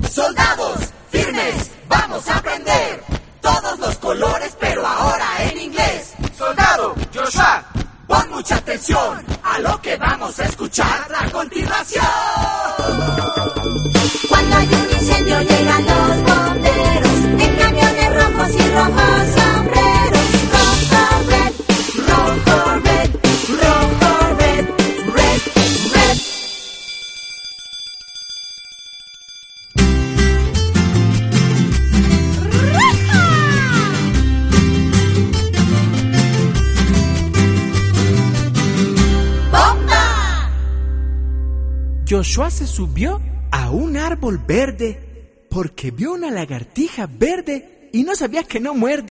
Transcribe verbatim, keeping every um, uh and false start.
Soldados, firmes, vamos a aprender todos los colores, pero ahora en inglés. Soldado, Joshua, pon mucha atención a lo que vamos a escuchar a continuación. Cuando hay un incendio llegan los bomberos en camiones rojos y rojos sombreros. Rojo, red, rojo, red, rojo, red, red, red. ¡Bomba! Joshua se subió a un árbol verde porque vio una lagartija verde y no sabía que no muerde.